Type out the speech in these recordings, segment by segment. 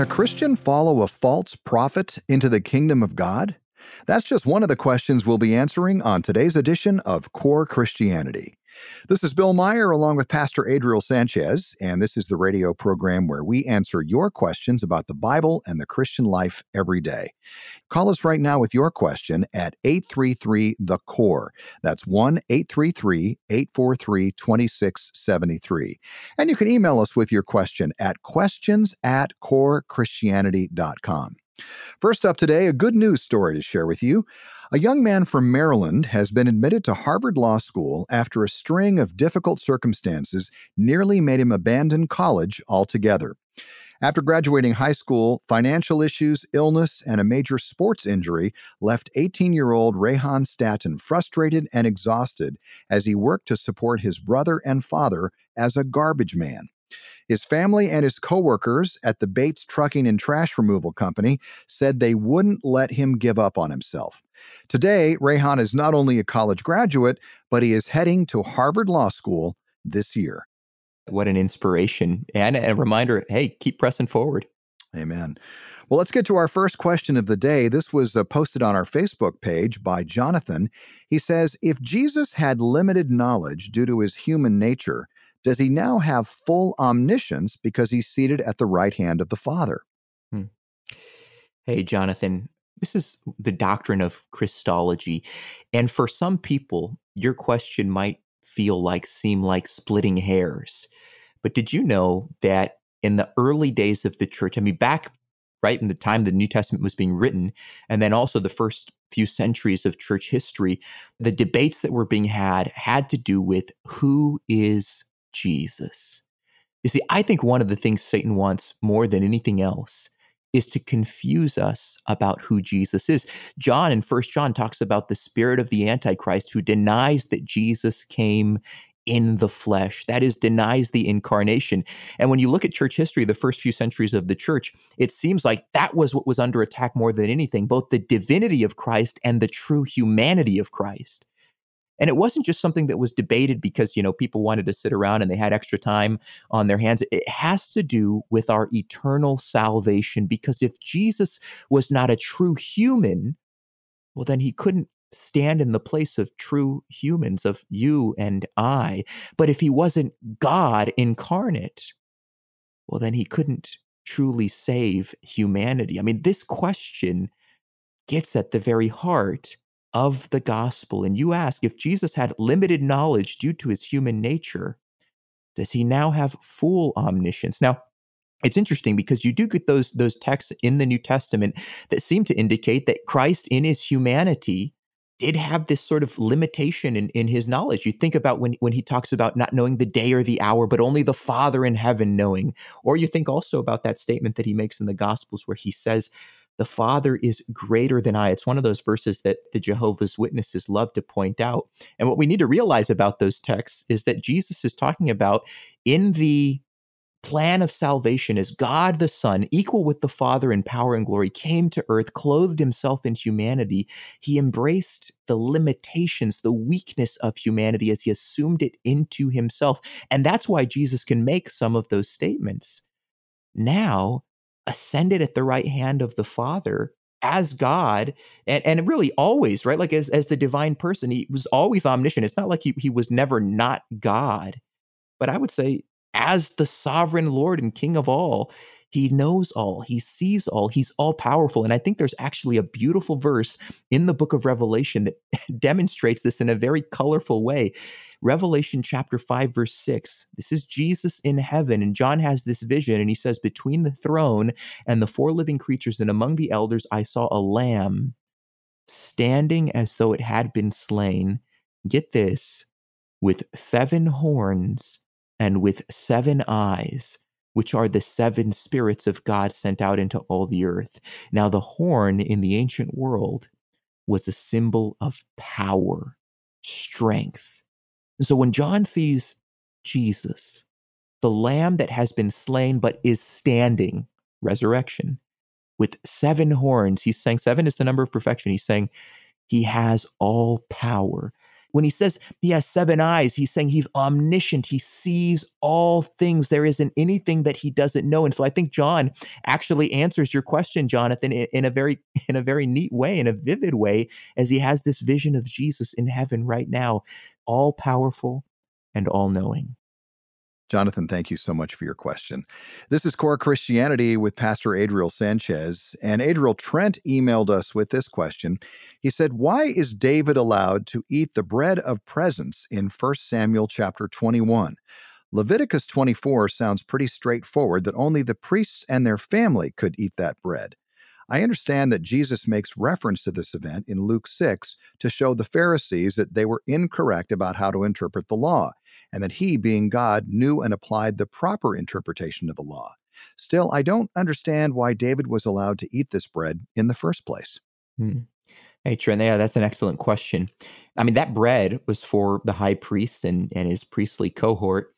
Can a Christian follow a false prophet into the kingdom of God? That's just one of the questions we'll be answering on today's edition of Core Christianity. This is Bill Meyer along with Pastor Adriel Sanchez, and this is the radio program where we answer your questions about the Bible and the Christian life every day. Call us right now with your question at 833-THE-CORE. That's 1-833-843-2673. And you can email us with your question at questions@corechristianity.com. First up today, a good news story to share with you. A young man from Maryland has been admitted to Harvard Law School after a string of difficult circumstances nearly made him abandon college altogether. After graduating high school, financial issues, illness, and a major sports injury left 18-year-old Rehan Staten frustrated and exhausted as he worked to support his brother and father as a garbage man. His family and his coworkers at the Bates Trucking and Trash Removal Company said they wouldn't let him give up on himself. Today, Rehan is not only a college graduate, but he is heading to Harvard Law School this year. What an inspiration and a reminder, hey, keep pressing forward. Amen. Well, let's get to our first question of the day. This was posted on our Facebook page by Jonathan. He says, if Jesus had limited knowledge due to his human nature, does he now have full omniscience because he's seated at the right hand of the Father? Hey, Jonathan, this is the doctrine of Christology. And for some people, your question might seem like splitting hairs. But did you know that in the early days of the church, back right in the time the New Testament was being written, and then also the first few centuries of church history, the debates that were being had to do with who is Jesus. You see, I think one of the things Satan wants more than anything else is to confuse us about who Jesus is. John in 1 John talks about the spirit of the Antichrist who denies that Jesus came in the flesh, that is, denies the incarnation. And when you look at church history, the first few centuries of the church, it seems like that was what was under attack more than anything, both the divinity of Christ and the true humanity of Christ. And it wasn't just something that was debated because, people wanted to sit around and they had extra time on their hands. It has to do with our eternal salvation, because if Jesus was not a true human, well, then he couldn't stand in the place of true humans, of you and I. But if he wasn't God incarnate, well, then he couldn't truly save humanity. This question gets at the very heart of the gospel. And you ask, if Jesus had limited knowledge due to his human nature, does he now have full omniscience? Now, it's interesting because you do get those texts in the New Testament that seem to indicate that Christ in his humanity did have this sort of limitation in his knowledge. You think about when he talks about not knowing the day or the hour, but only the Father in heaven knowing. Or you think also about that statement that he makes in the Gospels where he says, the Father is greater than I. It's one of those verses that the Jehovah's Witnesses love to point out. And what we need to realize about those texts is that Jesus is talking about in the plan of salvation as God the Son, equal with the Father in power and glory, came to earth, clothed himself in humanity. He embraced the limitations, the weakness of humanity as he assumed it into himself. And that's why Jesus can make some of those statements. Now, ascended at the right hand of the Father as God, and really always, right? Like as the divine person, he was always omniscient. It's not like he was never not God. But I would say as the sovereign Lord and King of all, he knows all, he sees all, he's all powerful. And I think there's actually a beautiful verse in the book of Revelation that demonstrates this in a very colorful way. Revelation chapter 5, verse 6. This is Jesus in heaven, and John has this vision, and he says, between the throne and the four living creatures and among the elders, I saw a lamb standing as though it had been slain. Get this, with 7 horns and with 7 eyes, which are the 7 spirits of God sent out into all the earth. Now, the horn in the ancient world was a symbol of power, strength. And so when John sees Jesus, the lamb that has been slain but is standing, resurrection, with 7 horns, he's saying 7 is the number of perfection. He's saying he has all power. When he says he has 7 eyes, he's saying he's omniscient. He sees all things. There isn't anything that he doesn't know. And so I think John actually answers your question, Jonathan, in a very neat way, in a vivid way, as he has this vision of Jesus in heaven right now, all powerful and all knowing. Jonathan, thank you so much for your question. This is Core Christianity with Pastor Adriel Sanchez. And Adriel, Trent emailed us with this question. He said, why is David allowed to eat the bread of presence in 1 Samuel chapter 21? Leviticus 24 sounds pretty straightforward that only the priests and their family could eat that bread. I understand that Jesus makes reference to this event in Luke 6 to show the Pharisees that they were incorrect about how to interpret the law, and that he, being God, knew and applied the proper interpretation of the law. Still, I don't understand why David was allowed to eat this bread in the first place. Hey, Trent, yeah, that's an excellent question. I mean, that bread was for the high priest and his priestly cohort.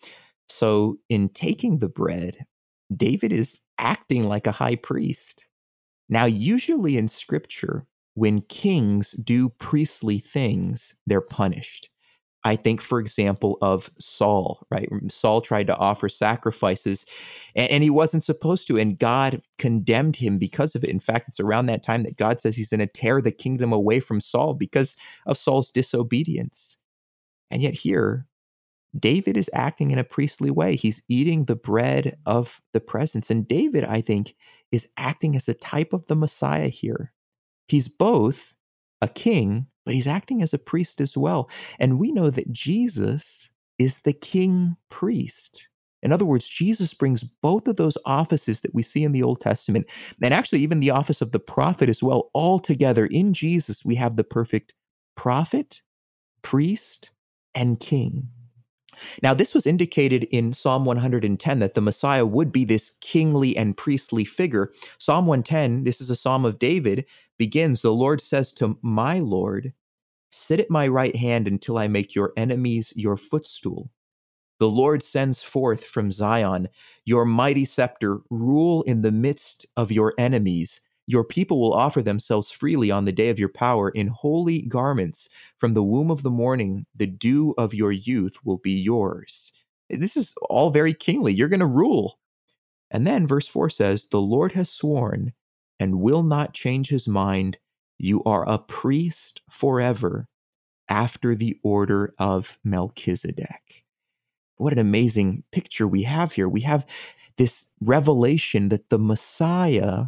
So in taking the bread, David is acting like a high priest. Now, usually in scripture, when kings do priestly things, they're punished. I think, for example, of Saul, right? Saul tried to offer sacrifices and he wasn't supposed to, and God condemned him because of it. In fact, it's around that time that God says he's going to tear the kingdom away from Saul because of Saul's disobedience. And yet here, David is acting in a priestly way. He's eating the bread of the presence. And David, I think, is acting as a type of the Messiah here. He's both a king, but he's acting as a priest as well. And we know that Jesus is the king priest. In other words, Jesus brings both of those offices that we see in the Old Testament, and actually even the office of the prophet as well, all together. In Jesus, we have the perfect prophet, priest, and king. Now, this was indicated in Psalm 110 that the Messiah would be this kingly and priestly figure. Psalm 110, this is a psalm of David, begins, the Lord says to my Lord, sit at my right hand until I make your enemies your footstool. The Lord sends forth from Zion your mighty scepter, rule in the midst of your enemies. Your people will offer themselves freely on the day of your power in holy garments. From the womb of the morning, the dew of your youth will be yours. This is all very kingly. You're going to rule. And then verse 4 says, the Lord has sworn and will not change his mind. You are a priest forever after the order of Melchizedek. What an amazing picture we have here. We have this revelation that the Messiah,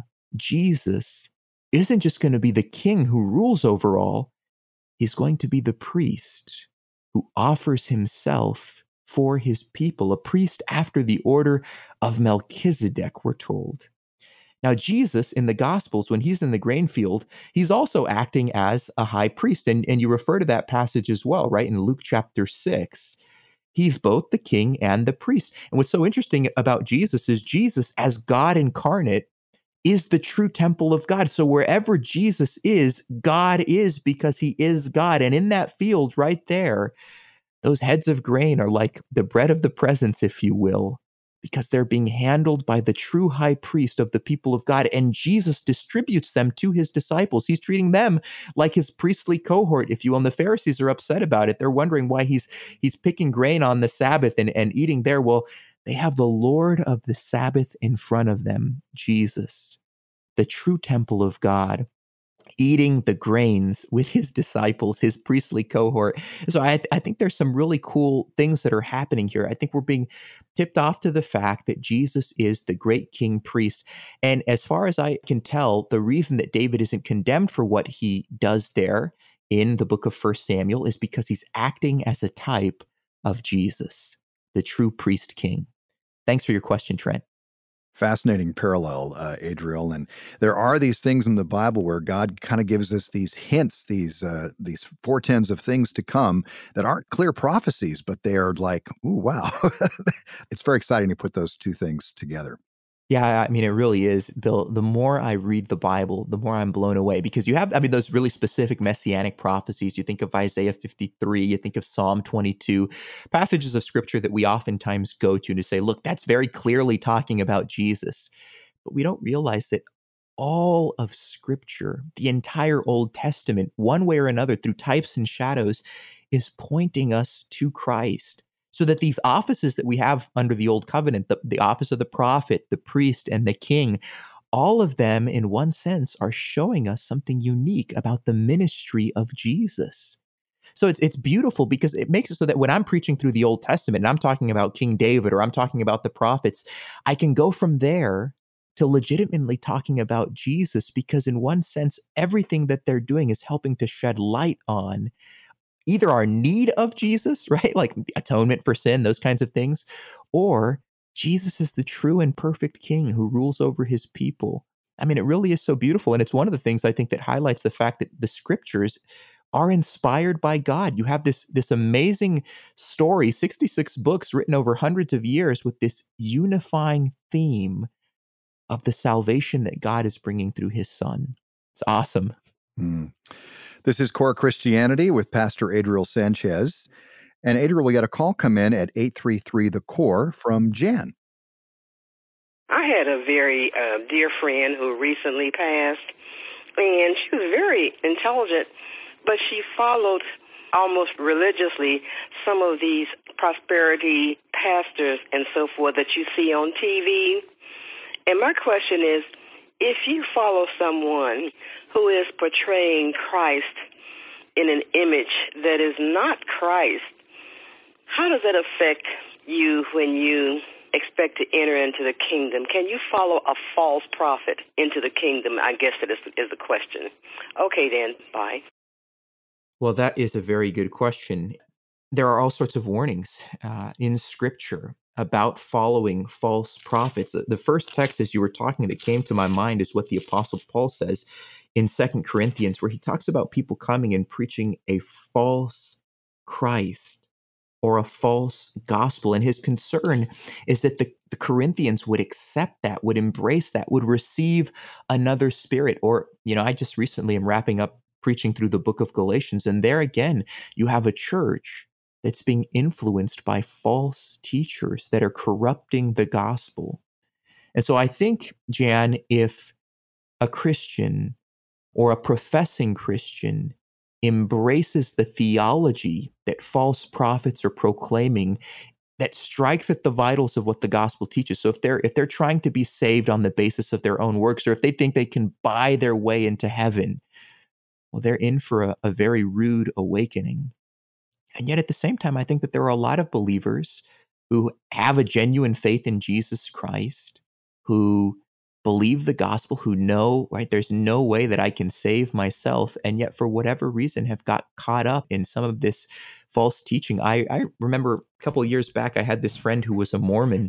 Jesus, isn't just going to be the king who rules over all. He's going to be the priest who offers himself for his people, a priest after the order of Melchizedek, we're told. Now, Jesus in the Gospels, when he's in the grain field, he's also acting as a high priest. And you refer to that passage as well, right? In Luke chapter 6. He's both the king and the priest. And what's so interesting about Jesus is Jesus, as God incarnate, is the true temple of God. So wherever Jesus is, God is because he is God. And in that field right there, those heads of grain are like the bread of the presence, if you will, because they're being handled by the true high priest of the people of God. And Jesus distributes them to his disciples. He's treating them like his priestly cohort, if you will. And the Pharisees are upset about it. They're wondering why he's picking grain on the Sabbath and eating there. Well, they have the Lord of the Sabbath in front of them, Jesus, the true temple of God, eating the grains with his disciples, his priestly cohort. So I think there's some really cool things that are happening here. I think we're being tipped off to the fact that Jesus is the great king priest. And as far as I can tell, the reason that David isn't condemned for what he does there in the book of 1 Samuel is because he's acting as a type of Jesus, the true priest king. Thanks for your question, Trent. Fascinating parallel, Adriel. And there are these things in the Bible where God kind of gives us these hints, these foretells of things to come that aren't clear prophecies, but they are like, ooh, wow. It's very exciting to put those two things together. Yeah, I mean, it really is, Bill. The more I read the Bible, the more I'm blown away because you have, I mean, those really specific messianic prophecies. You think of Isaiah 53, you think of Psalm 22, passages of scripture that we oftentimes go to say, look, that's very clearly talking about Jesus. But we don't realize that all of scripture, the entire Old Testament, one way or another, through types and shadows, is pointing us to Christ. So that these offices that we have under the Old Covenant, the office of the prophet, the priest, and the king, all of them, in one sense, are showing us something unique about the ministry of Jesus. So it's beautiful because it makes it so that when I'm preaching through the Old Testament and I'm talking about King David or I'm talking about the prophets, I can go from there to legitimately talking about Jesus, because in one sense, everything that they're doing is helping to shed light on either our need of Jesus, right? Like atonement for sin, those kinds of things, or Jesus is the true and perfect King who rules over his people. I mean, it really is so beautiful. And it's one of the things I think that highlights the fact that the scriptures are inspired by God. You have this amazing story, 66 books written over hundreds of years with this unifying theme of the salvation that God is bringing through his son. It's awesome. Mm. This is Core Christianity with Pastor Adriel Sanchez. And Adriel, we got a call come in at 833 The Core from Jan. I had a very dear friend who recently passed, and she was very intelligent, but she followed almost religiously some of these prosperity pastors and so forth that you see on TV. And my question is, if you follow someone who is portraying Christ in an image that is not Christ, how does that affect you when you expect to enter into the kingdom? Can you follow a false prophet into the kingdom? I guess that is the question. Okay, then, bye. Well, that is a very good question. There are all sorts of warnings in Scripture about following false prophets. The first text, as you were talking, that came to my mind is what the Apostle Paul says in 2 Corinthians, where he talks about people coming and preaching a false Christ or a false gospel. And his concern is that the Corinthians would accept that, would embrace that, would receive another spirit. Or, I just recently am wrapping up preaching through the book of Galatians. And there again, you have a church that's being influenced by false teachers that are corrupting the gospel. And so I think, Jan, if a Christian or a professing Christian embraces the theology that false prophets are proclaiming that strikes at the vitals of what the gospel teaches. So if they're trying to be saved on the basis of their own works, or if they think they can buy their way into heaven, well, they're in for a very rude awakening. And yet at the same time, I think that there are a lot of believers who have a genuine faith in Jesus Christ, who believe the gospel, who know, right, there's no way that I can save myself, and yet for whatever reason have got caught up in some of this false teaching. I remember a couple of years back, I had this friend who was a Mormon,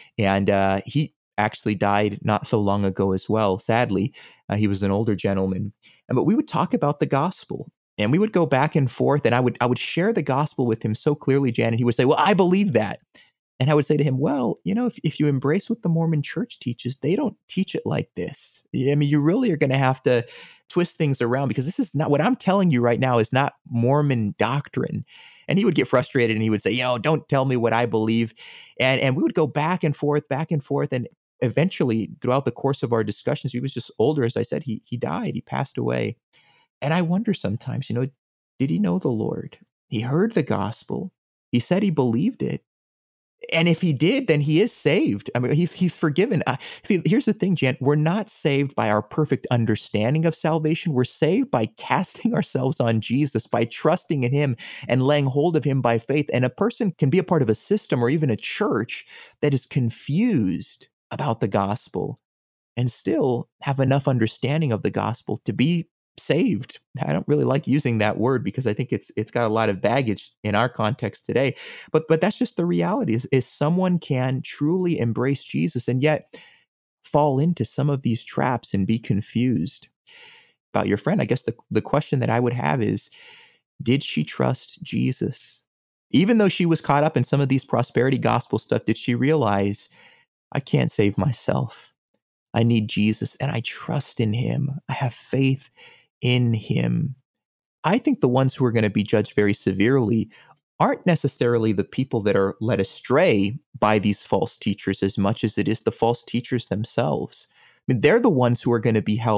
and he actually died not so long ago as well, sadly. He was an older gentleman. But we would talk about the gospel. And we would go back and forth, and I would share the gospel with him so clearly, Jan, and he would say, well, I believe that. And I would say to him, well, if you embrace what the Mormon church teaches, they don't teach it like this. I mean, you really are going to have to twist things around, because this is not what I'm telling you right now is not Mormon doctrine. And he would get frustrated and he would say, don't tell me what I believe. And we would go back and forth. And eventually, throughout the course of our discussions, he was just older. As I said, he died, he passed away. And I wonder sometimes, did he know the Lord? He heard the gospel. He said he believed it. And if he did, then he is saved. I mean, he's forgiven. See, here's the thing, Jan. We're not saved by our perfect understanding of salvation. We're saved by casting ourselves on Jesus, by trusting in him and laying hold of him by faith. And a person can be a part of a system or even a church that is confused about the gospel and still have enough understanding of the gospel to be saved. I don't really like using that word because I think it's got a lot of baggage in our context today. But that's just the reality is someone can truly embrace Jesus and yet fall into some of these traps and be confused. About your friend, I guess the question that I would have is, did she trust Jesus? Even though she was caught up in some of these prosperity gospel stuff, did she realize, I can't save myself? I need Jesus and I trust in him. I have faith in him. I think the ones who are going to be judged very severely aren't necessarily the people that are led astray by these false teachers as much as it is the false teachers themselves. I mean, they're the ones who are going to be held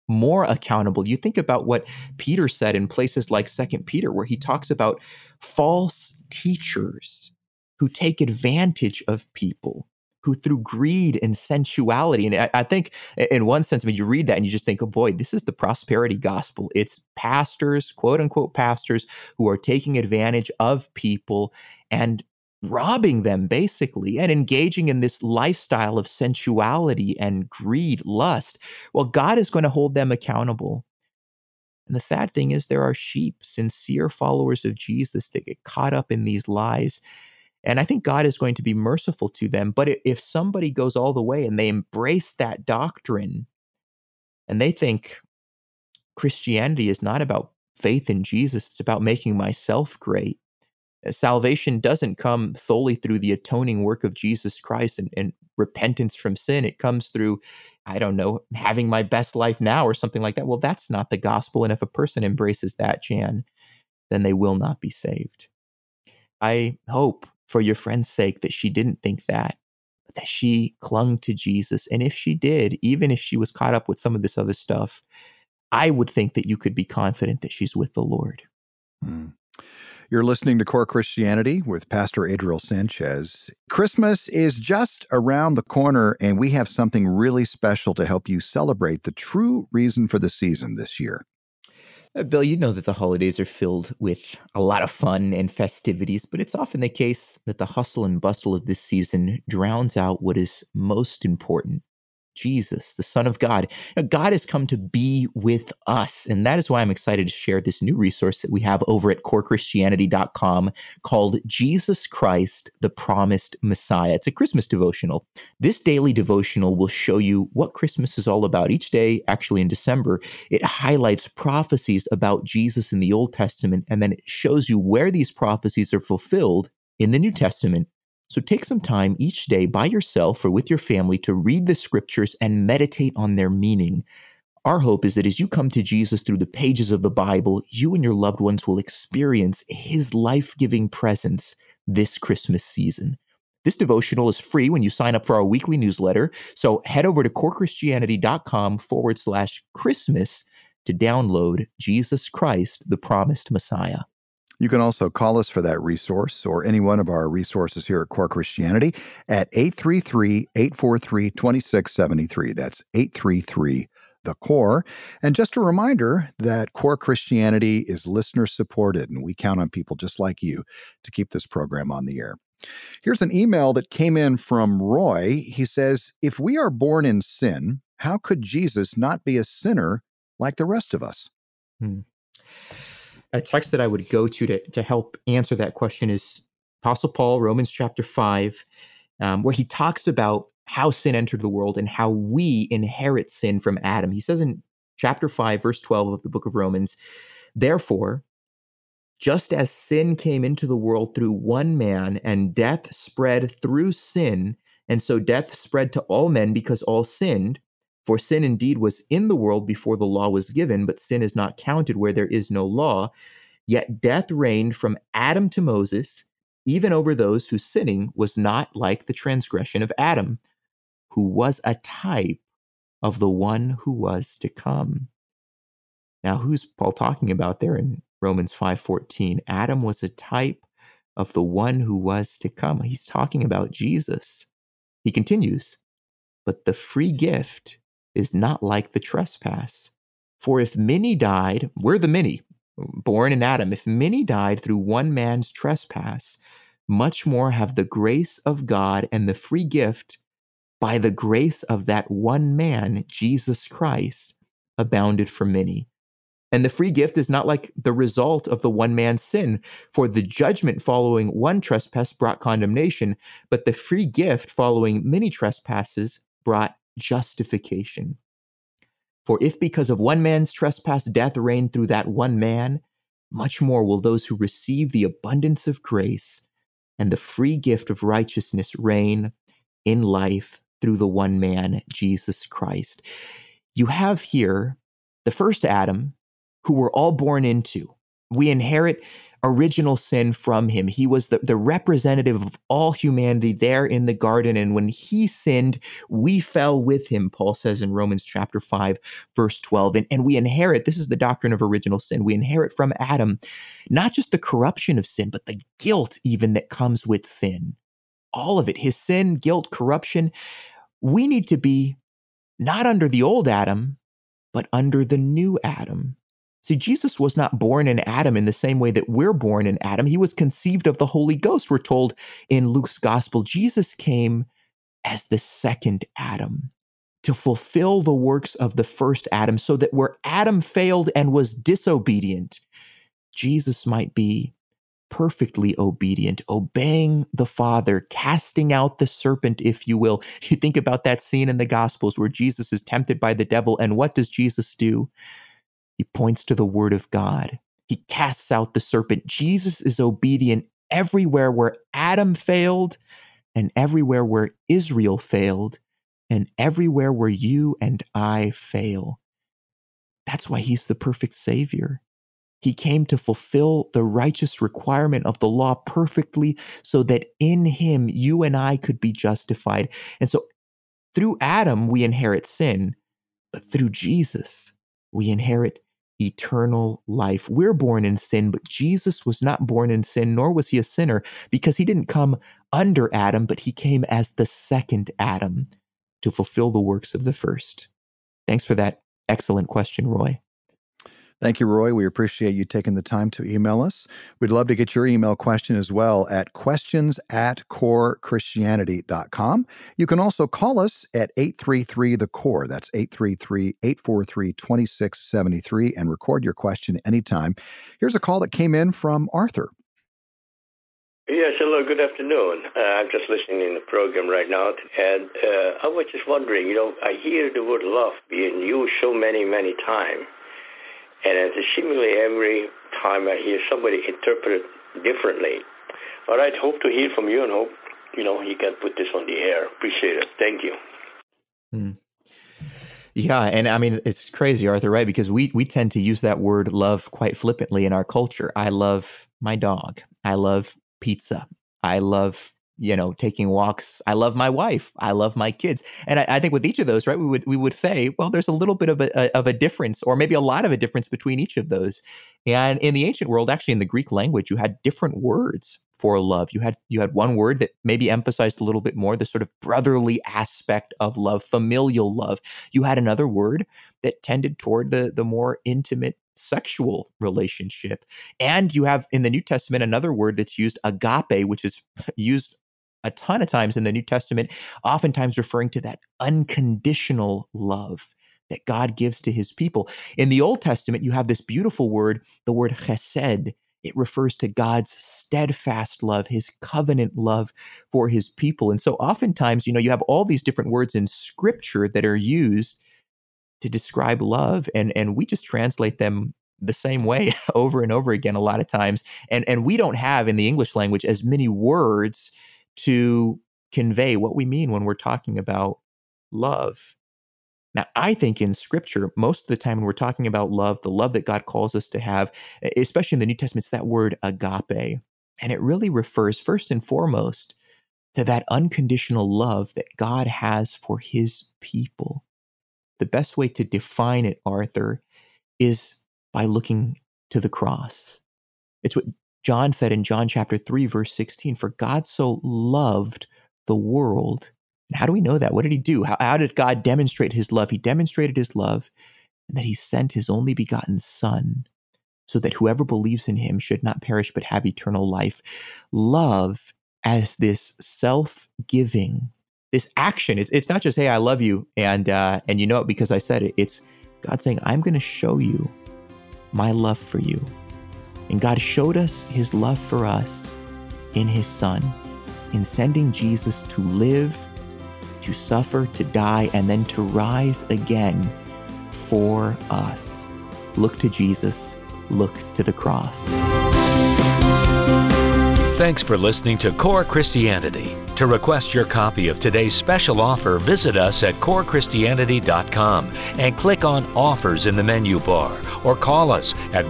more accountable. You think about what Peter said in places like 2 Peter, where he talks about false teachers who take advantage of people, who through greed and sensuality. And I think in one sense, I mean, you read that and you just think, oh boy, this is the prosperity gospel. It's pastors, quote unquote pastors, who are taking advantage of people and robbing them basically and engaging in this lifestyle of sensuality and greed, lust. Well, God is going to hold them accountable. And the sad thing is there are sheep, sincere followers of Jesus, that get caught up in these lies. And I think God is going to be merciful to them. But if somebody goes all the way and they embrace that doctrine and they think Christianity is not about faith in Jesus, it's about making myself great. Salvation doesn't come solely through the atoning work of Jesus Christ and repentance from sin. It comes through, I don't know, having my best life now or something like that. Well, that's not the gospel. And if a person embraces that, Jan, then they will not be saved. I hope for your friend's sake that she didn't think that, but that she clung to Jesus. And if she did, even if she was caught up with some of this other stuff, I would think that you could be confident that she's with the Lord. You're listening to Core Christianity with Pastor Adriel Sanchez. Christmas is just around the corner, and we have something really special to help you celebrate the true reason for the season this year. Bill, you know that the holidays are filled with a lot of fun and festivities, but it's often the case that the hustle and bustle of this season drowns out what is most important. Jesus, the Son of God. Now, God has come to be with us, and that is why I'm excited to share this new resource that we have over at corechristianity.com called Jesus Christ, the Promised Messiah. It's a Christmas devotional. This daily devotional will show you what Christmas is all about. Each day, actually in December, it highlights prophecies about Jesus in the Old Testament, and then it shows you where these prophecies are fulfilled in the New Testament. So take some time each day by yourself or with your family to read the scriptures and meditate on their meaning. Our hope is that as you come to Jesus through the pages of the Bible, you and your loved ones will experience his life-giving presence this Christmas season. This devotional is free when you sign up for our weekly newsletter. So head over to corechristianity.com/Christmas to download Jesus Christ, the Promised Messiah. You can also call us for that resource or any one of our resources here at Core Christianity at 833-843-2673. That's 833-THE-CORE. And just a reminder that Core Christianity is listener-supported, and we count on people just like you to keep this program on the air. Here's an email that came in from Roy. He says, if we are born in sin, how could Jesus not be a sinner like the rest of us? A text that I would go to help answer that question is Apostle Paul, Romans chapter 5, where he talks about how sin entered the world and how we inherit sin from Adam. He says in chapter 5, verse 12 of the book of Romans, therefore, just as sin came into the world through one man and death spread through sin, and so death spread to all men because all sinned, for sin indeed was in the world before the law was given, but sin is not counted where there is no law. Yet death reigned from Adam to Moses, even over those whose sinning was not like the transgression of Adam, who was a type of the one who was to come. Now, who's Paul talking about there in Romans 5:14? Adam was a type of the one who was to come. He's talking about Jesus. He continues, but the free gift is not like the trespass. For if many died, we're the many, born in Adam, if many died through one man's trespass, much more have the grace of God and the free gift by the grace of that one man, Jesus Christ, abounded for many. And the free gift is not like the result of the one man's sin, for the judgment following one trespass brought condemnation, but the free gift following many trespasses brought justification. For if because of one man's trespass death reigned through that one man, much more will those who receive the abundance of grace and the free gift of righteousness reign in life through the one man, Jesus Christ. You have here the first Adam, who we're all born into. We inherit original sin from him. He was the representative of all humanity there in the garden. And when he sinned, we fell with him, Paul says in Romans chapter 5, verse 12. And we inherit, this is the doctrine of original sin. We inherit from Adam, not just the corruption of sin, but the guilt even that comes with sin. All of it, his sin, guilt, corruption. We need to be not under the old Adam, but under the new Adam. See, Jesus was not born in Adam in the same way that we're born in Adam. He was conceived of the Holy Ghost, we're told in Luke's gospel. Jesus came as the second Adam to fulfill the works of the first Adam, so that where Adam failed and was disobedient, Jesus might be perfectly obedient, obeying the Father, casting out the serpent, if you will. You think about that scene in the Gospels where Jesus is tempted by the devil, and what does Jesus do? He points to the Word of God. He casts out the serpent. Jesus is obedient everywhere where Adam failed, and everywhere where Israel failed, and everywhere where you and I fail. That's why he's the perfect Savior. He came to fulfill the righteous requirement of the law perfectly, so that in him you and I could be justified. And so through Adam, we inherit sin, but through Jesus, we inherit eternal life. We're born in sin, but Jesus was not born in sin, nor was he a sinner, because he didn't come under Adam, but he came as the second Adam to fulfill the works of the first. Thanks for that excellent question, Roy. Thank you, Roy. We appreciate you taking the time to email us. We'd love to get your email question as well at questions@corechristianity.com. You can also call us at 833-THE-CORE. That's 833-843-2673 and record your question anytime. Here's a call that came in from Arthur. Yes, hello, good afternoon. I'm just listening in the program right now, and I was just wondering, I hear the word love being used so many times. And it's seemingly every time I hear somebody interpret it differently. All right, hope to hear from you, and hope, you can put this on the air. Appreciate it. Thank you. Yeah, and I mean, it's crazy, Arthur, right? Because we tend to use that word love quite flippantly in our culture. I love my dog. I love pizza. I love taking walks. I love my wife. I love my kids. And I think with each of those, right, we would say, well, there's a little bit of a difference, or maybe a lot of a difference between each of those. And in the ancient world, actually in the Greek language, you had different words for love. You had one word that maybe emphasized a little bit more the sort of brotherly aspect of love, familial love. You had another word that tended toward the more intimate sexual relationship. And you have in the New Testament another word that's used, agape, which is used a ton of times in the New Testament, oftentimes referring to that unconditional love that God gives to his people. In the Old Testament, you have this beautiful word, the word chesed. It refers to God's steadfast love, his covenant love for his people. And so oftentimes, you have all these different words in Scripture that are used to describe love, and we just translate them the same way over and over again a lot of times. And we don't have in the English language as many words to convey what we mean when we're talking about love. Now, I think in Scripture, most of the time when we're talking about love, the love that God calls us to have, especially in the New Testament, it's that word agape. And it really refers first and foremost to that unconditional love that God has for his people. The best way to define it, Arthur, is by looking to the cross. It's what John said in John chapter 3, verse 16, for God so loved the world. And how do we know that? What did he do? How did God demonstrate his love? He demonstrated his love and that he sent his only begotten Son so that whoever believes in him should not perish but have eternal life. Love as this self-giving, this action. It's not just, hey, I love you, and you know it because I said it. It's God saying, I'm going to show you my love for you. And God showed us his love for us in his Son, in sending Jesus to live, to suffer, to die, and then to rise again for us. Look to Jesus. Look to the cross. Thanks for listening to Core Christianity. To request your copy of today's special offer, visit us at corechristianity.com and click on Offers in the menu bar, or call us at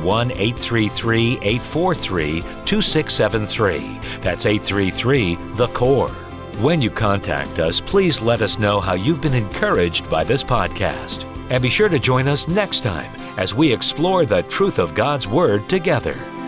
1-833-843-2673. That's 833-THE-CORE. When you contact us, please let us know how you've been encouraged by this podcast. And be sure to join us next time as we explore the truth of God's Word together.